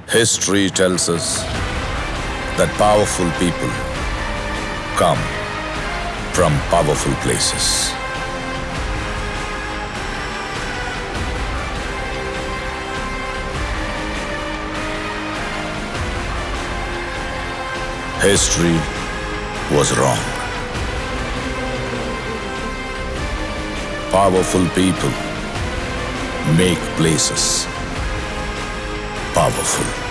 History tells us that powerful people come from powerful places. History was wrong. Powerful people make places powerful.